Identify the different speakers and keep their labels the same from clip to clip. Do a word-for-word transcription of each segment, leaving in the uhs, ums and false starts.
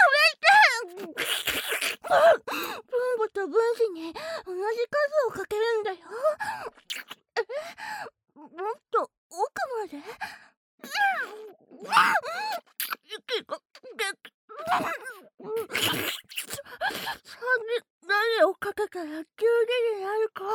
Speaker 1: めて。分母と分子に同じ数をかけるんだよ。え、もっと奥まで。息ができさんに何をかけたらきゅうにになるか。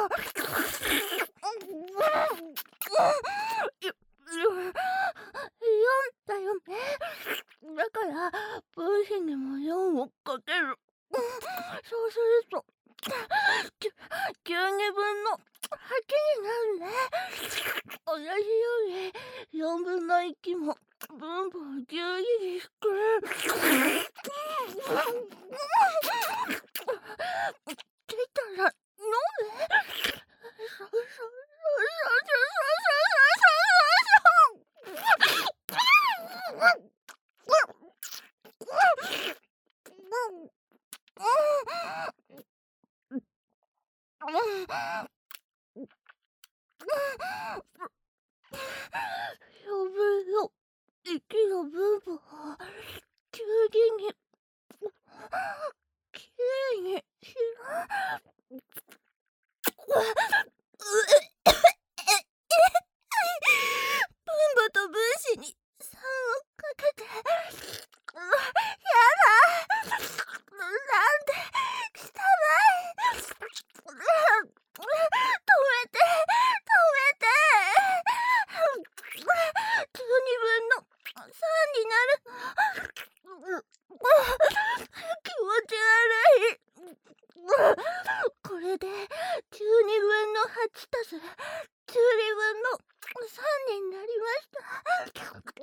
Speaker 1: よんだよね。だから分子にもよんをかける。そうするときゅうにぶんのはちになるね。同じようによんぶんのいちも分母をじゅうににして出たら飲め。そうそうそうそうそうそうそう。 ぶよ、息の分母は急にきれいにしろ。分母と分子にさんをかけて、やだ、なんで汚い。止めて、止めて。じゅうにぶんのさんになる。気持ち悪い。これでじゅうにぶんのはちたすじゅうにぶんのさんになりました。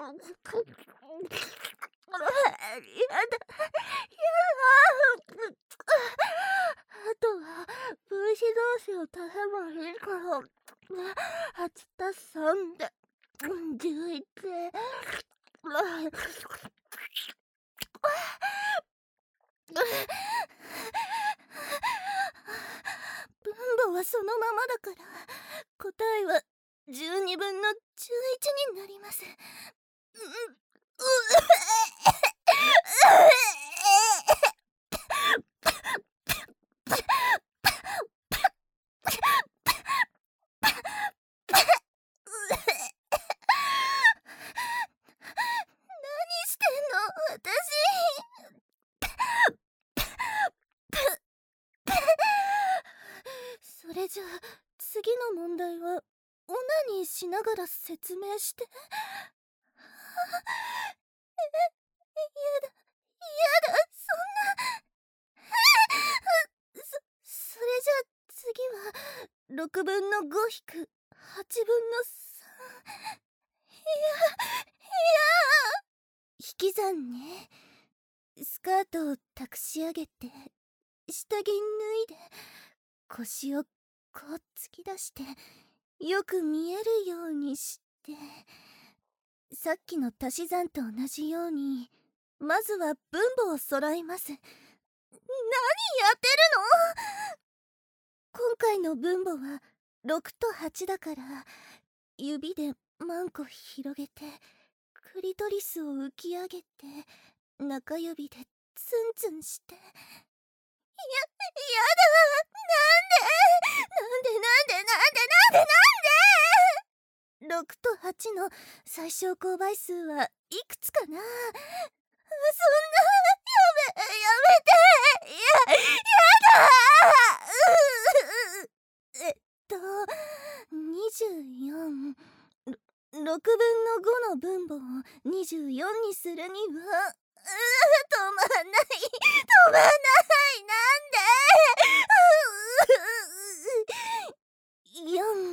Speaker 1: やだ、やだ。あとは分子同士を足せばいいから、はちたすさんでじゅういち。分母はそのままだから、答えはじゅうにぶんのじゅういちになります。何してんの私。それじゃあ次の問題はオナニーしながら説明して。え、やだ、やだ、そんな。そ、それじゃあ次はろくぶんのご引くはちぶんのさん。いや、いや。引き算ね。スカートを託し上げて、下着脱いで、腰をこう突き出して、よく見えるようにして、さっきの足し算と同じように、まずは分母を揃えます。何やってるの？今回の分母はろくとはちだから、指でマンコ広げて、クリトリスを浮き上げて、中指でツンツンして。や、やだ。なんでなんでなんでなんでなんでなんでろくとはちの最小公倍数はいくつかな。そんな、やめ、やめて。や、やだ。えっと、にじゅうよん。ろくぶんのごの分母をにじゅうよんにするには、うー、止まんない。止まんない。なんで。よん、うん、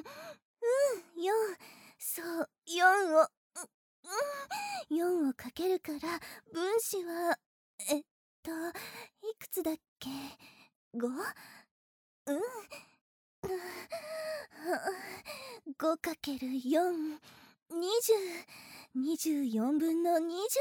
Speaker 1: よん。そう、よんを、うん、よんをかけるから、分子は、えっと、いくつだっけ？ ご？ うん。ごかけるよん、にじゅう。にじゅうよんぶんのにじゅう。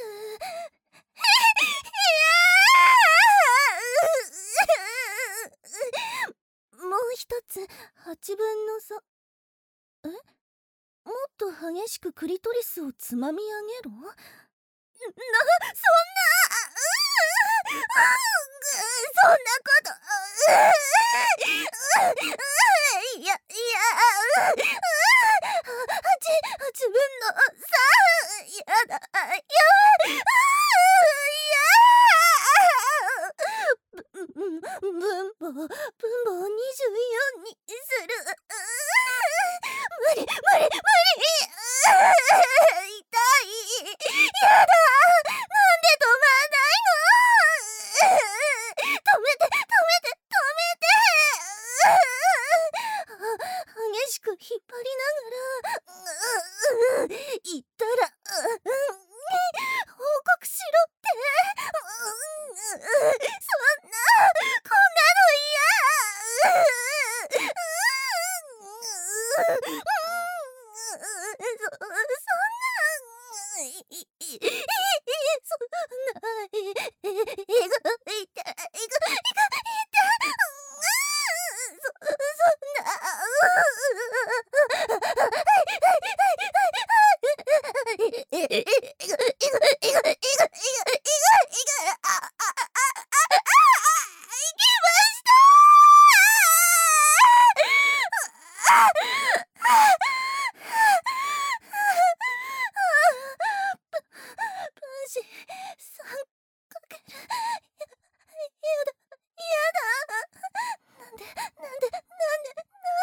Speaker 1: もう一つ、はちぶんのさ。え？もっと激しくクリトリスをつまみ上げろ？な、そんな。そんなこと。いや、いや、はち、はちぶんのさん。やだ、や分母、分母をにじゅうよんにする。無理、無理、無理。痛い。やだ。なんで止まんないの？止めて、止めて、止めて。激しく引っ張りながら、言ったら、報告しろって。そんな、こんなの嫌。そ、そんな、い、い、い、そんな、え、え、えぐ、いた、えぐ、いく、いく、いた、そ、そ、 かける。や、やだ、やだ。なんで、なんで、なんで、なん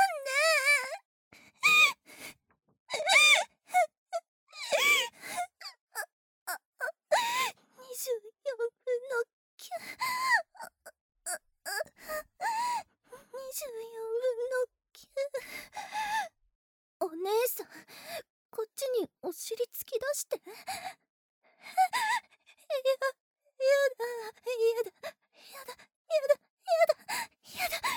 Speaker 1: で。にじゅうよんぶんのきゅう。にじゅうよんぶんのきゅう。お姉さん、こっちにお尻突き出して。や、やだ、やだ、やだ、やだ、やだ、やだ、やだ、やだ、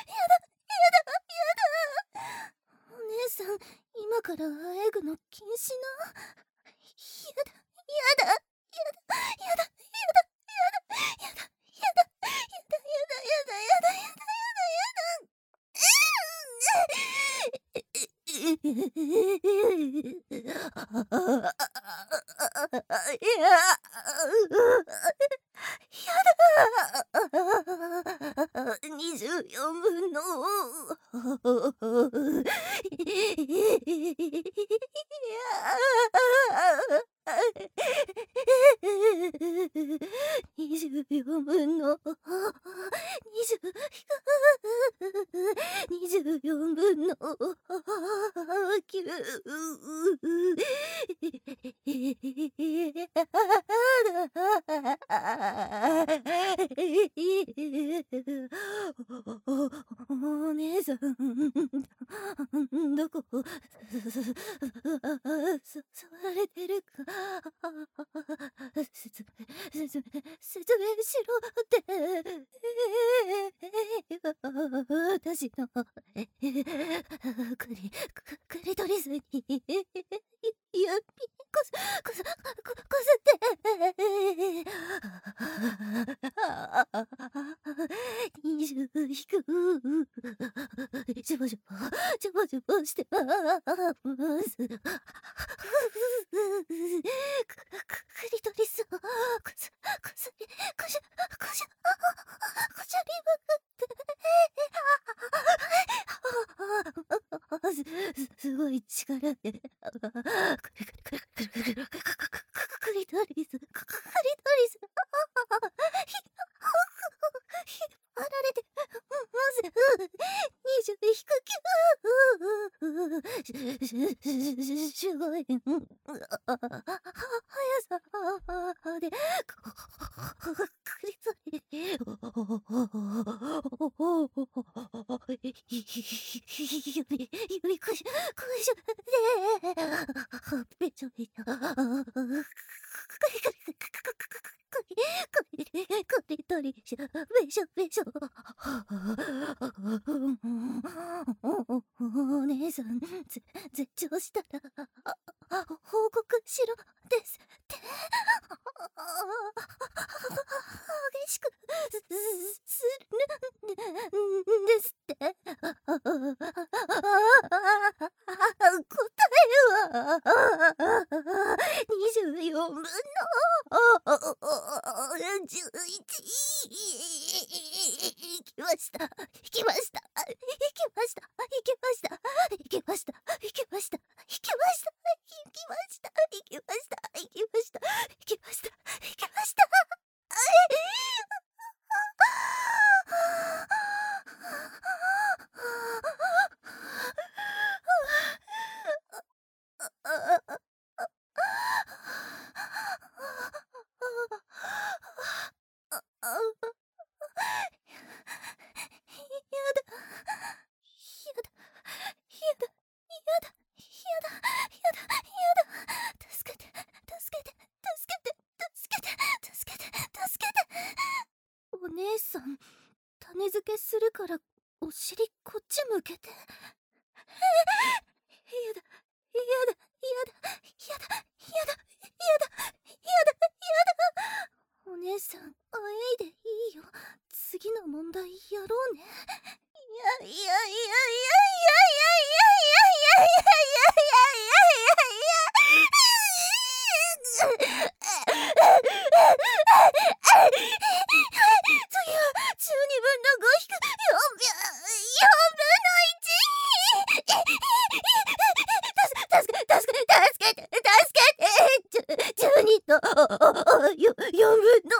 Speaker 1: やだ。お姉さん、今からあえぐの禁止な。やだ、やだ、やだ、やだ、やだ、やだ、やだ、やだ、やだ、やだ、やだ、やだ、やだ、やだ、にじゅうよんぶんのにじゅうよんぶんのにじゅうにじゅうよんぶんのきゅう。お姉さん、どこ触れてるか説明説明説明しろって。私のクリクリトリスに指こすこすここすってにじゅう引くジュボジュボジュボジュボしてますククリトリスをこすこすりこしゅこしゅこしゅりまくってすすごい力でクリクリクリクリクリクリクリクリトリスクリトリス引っ張られてますにじゅう引くきゅうすごい速さでクリトリ指指くしくしでべちょべちょクリトリシャべしょべしょお姉さんぜ絶頂したら報告しろですって激しくするんですって答えはにじゅうよんぶんのじゅういち。いきましたいきましたいきましたいきましたいきましたいきましたいきましたいきましたいきましたいきましたいきましたいきましたお姉さん、種付けするからお尻こっち向けて。やだ、やだ、やだ、やだ、やだ、やだ、やだ、やだ、やだ。お姉さん、あえいでいいよ。次の問題やろうね。いやいやいやいやいやいやいやいやいやいやいやいやいやいやいや次はじゅうにぶんのご引くよんびょうよんぶんのいち助け助け助けて助けてじゅうにとよよんぶんの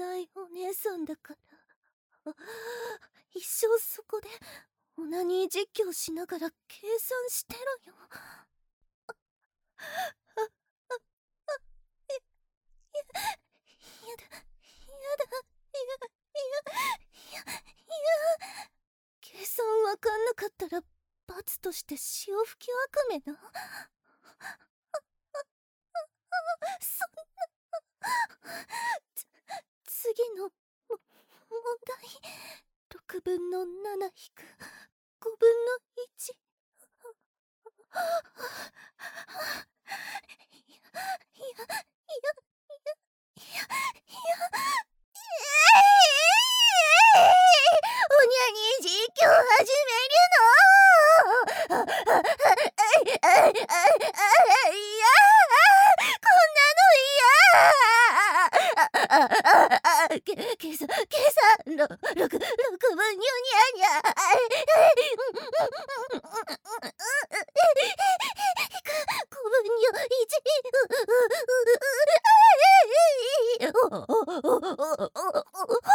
Speaker 1: ないお姉さんだから、一生そこでオナニー実況しながら計算してろよ。やだ、やだ、いや、いや、いや、いや、計算わかんなかったら罰として潮吹きわかめな。そんなつ次のも問題、ろくぶんのなな引くごぶんのいち。いや、いや、いや、いや、いや、いや、おにゃに実況始めるの。あ、あ、あ、あ、あ、いや、こんなの嫌。あ、あ、あ、あ、け、計算、計算、ろ、ろく、ろくぶんにょにゃにゃ。ごぶんにょいち。お、お、お、お、お、お、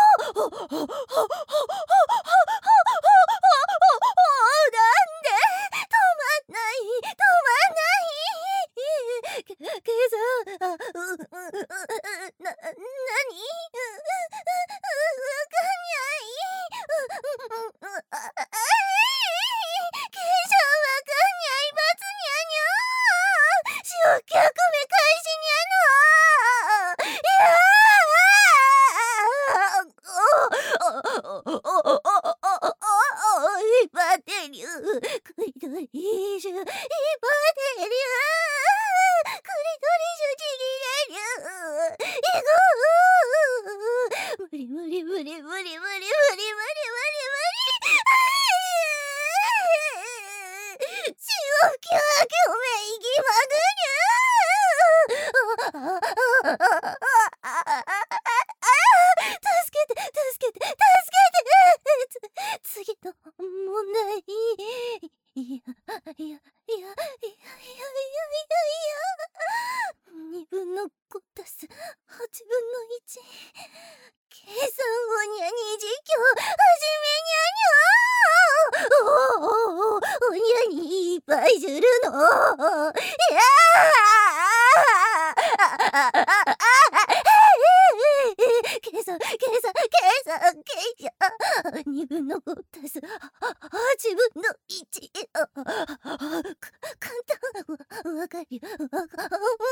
Speaker 1: にぶんのご足すはちぶんのいち。簡単。わかる。わかる。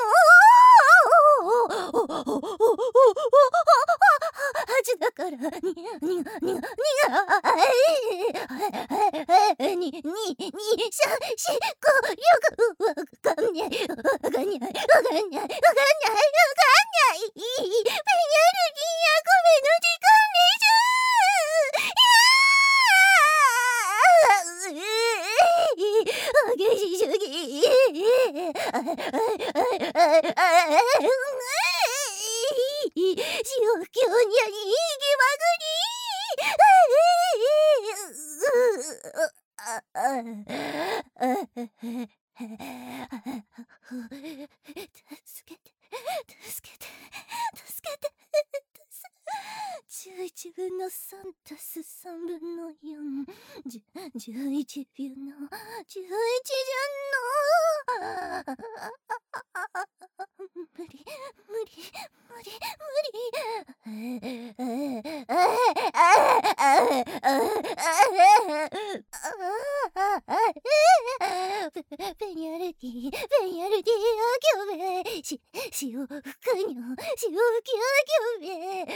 Speaker 1: はちだからにがにがにがにがにににさんしごろく。わかんないわかんないわかんないわかんないわかんないペニャルギアごめんの時間でしょ。激し主義。塩気をにゃにぎまぐり。助けて助けて助けて。じゅういちぶんのさん足すさんぶんのよん。じゅ、じゅういちびゅうのじゅういちじゃんの。無理無理無理無理。ペニャルティペニャルティあきょめし潮吹くにょ潮吹きあきょめ。